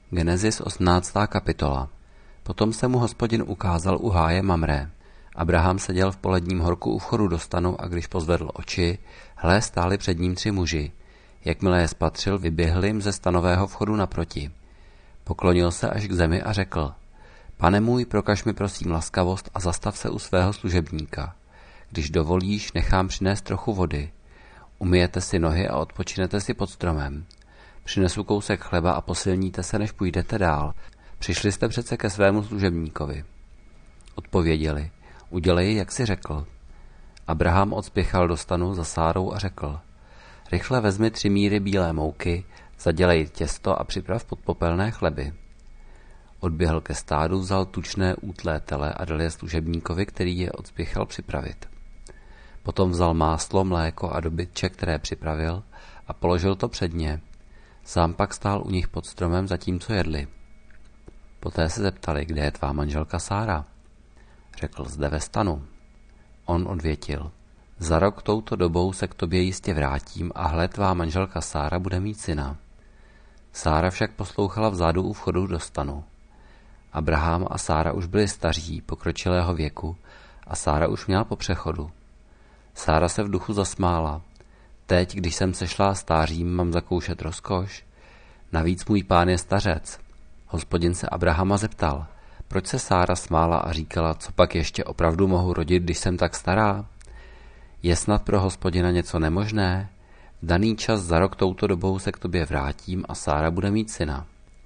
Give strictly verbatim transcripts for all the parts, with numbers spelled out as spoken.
Genesis osmnáctá kapitola. Potom se mu Hospodin ukázal u háje Mamré. Abraham seděl v poledním horku u vchodu do stanu a když pozvedl oči, hle, stáli před ním tři muži. Jakmile je spatřil, vyběhl jim ze stanového vchodu naproti. Poklonil se až k zemi a řekl: Pane můj, prokaž mi prosím laskavost a zastav se u svého služebníka. Když dovolíš, nechám přinést trochu vody. Umyjete si nohy a odpočinete si pod stromem. Přinesu kousek chleba a posilníte se, než půjdete dál. Přišli jste přece ke svému služebníkovi. Odpověděli: Udělej, jak jsi řekl. Abraham odspěchal do stanu za Sárou a řekl: Rychle vezmi tři míry bílé mouky, zadělej těsto a připrav podpopelné chleby. Odběhl ke stádu, vzal tučné útlé tele a dal je služebníkovi, který je odspěchal připravit. Potom vzal máslo, mléko a dobytče, které připravil, a položil to před ně. Sám pak stál u nich pod stromem, zatímco jedli. Poté se zeptali: Kde je tvá manželka Sára? Řekl: Zde ve stanu. On odvětil: Za rok touto dobou se k tobě jistě vrátím a hle, tvá manželka Sára bude mít syna. Sára však poslouchala vzadu u vchodu do stanu. Abraham a Sára už byli staří, pokročilého věku, a Sára už měla po přechodu. Sára se v duchu zasmála. Teď, když jsem sešla stářím, mám zakoušet rozkoš? Navíc můj pán je stařec. Hospodin se Abrahama zeptal: Proč se Sára smála a říkala: Co pak ještě opravdu mohu rodit, když jsem tak stará? Je snad pro Hospodina něco nemožné? V daný čas za rok touto dobou se k tobě vrátím a Sára bude mít syna.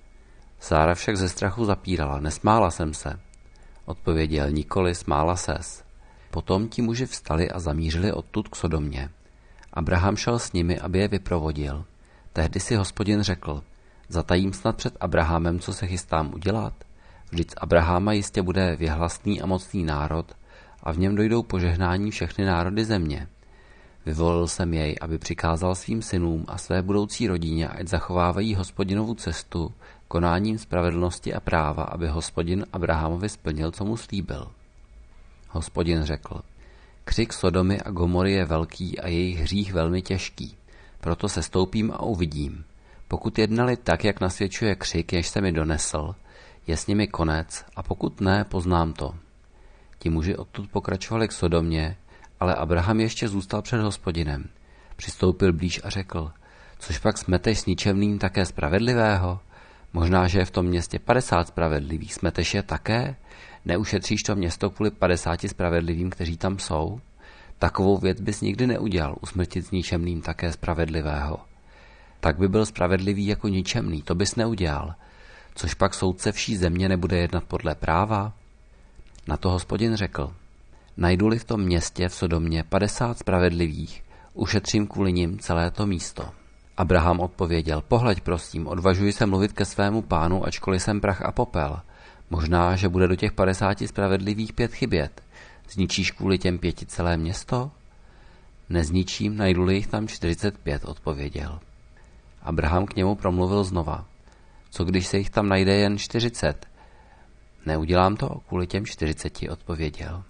Sára však ze strachu zapírala: Nesmála jsem se. Odpověděl: Nikoli, smála ses. Potom ti muži vstali a zamířili odtud k Sodomě. Abraham šel s nimi, aby je vyprovodil. Tehdy si Hospodin řekl: Zatajím snad před Abrahamem, co se chystám udělat? Vždyť z Abrahama jistě bude věhlasný a mocný národ a v něm dojdou požehnání všechny národy země. Vyvolil jsem jej, aby přikázal svým synům a své budoucí rodině, ať zachovávají Hospodinovu cestu konáním spravedlnosti a práva, aby Hospodin Abrahamovi splnil, co mu slíbil. Hospodin řekl: Křik Sodomy a Gomory je velký a jejich hřích velmi těžký. Proto se stoupím a uvidím. Pokud jednali tak, jak nasvědčuje křik, jež se mi donesl, je s nimi konec, a pokud ne, poznám to. Ti muži odtud pokračovali k Sodomě, ale Abraham ještě zůstal před Hospodinem. Přistoupil blíž a řekl: Což pak smeteš s ničemným také spravedlivého? Možná, že je v tom městě padesát spravedlivých, smeteš je také? Neušetříš to město kvůli padesáti spravedlivým, kteří tam jsou? Takovou věc bys nikdy neudělal, usmrtit s ničemným také spravedlivého. Tak by byl spravedlivý jako ničemný, to bys neudělal. Což pak soudce vší země nebude jednat podle práva? Na to Hospodin řekl: Najdu-li v tom městě v Sodomě padesát spravedlivých, ušetřím kvůli nim celé to místo. Abraham odpověděl: Pohleď prosím, odvažuji se mluvit ke svému pánu, ačkoliv jsem prach a popel. Možná, že bude do těch padesáti spravedlivých pět chybět. Zničíš kvůli těm pěti celé město? Nezničím, najdu-li jich tam čtyřicet pět, odpověděl. Abraham k němu promluvil znova: Co když se jich tam najde jen čtyřicet? Neudělám to kvůli těm čtyřiceti, odpověděl.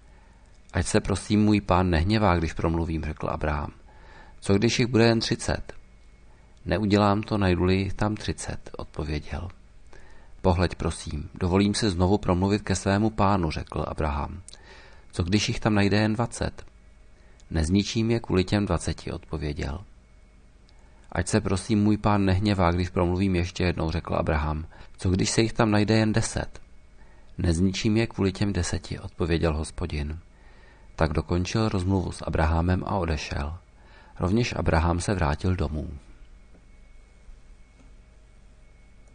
Ať se prosím můj pán nehněvá, když promluvím, řekl Abraham. Co když jich bude jen třicet? Neudělám to, najdu-li jich tam třicet, odpověděl. Pohleď prosím, dovolím si znovu promluvit ke svému pánu, řekl Abraham. Co když jich tam najde jen dvacet? Nezničím je kvůli těm dvaceti, odpověděl. Ať se prosím můj pán nehněvá, když promluvím ještě jednou, řekl Abraham. Co když se jich tam najde jen deset? Nezničím je kvůli těm deseti, odpověděl Hospodin. Tak dokončil rozmluvu s Abrahamem a odešel. Rovněž Abraham se vrátil domů.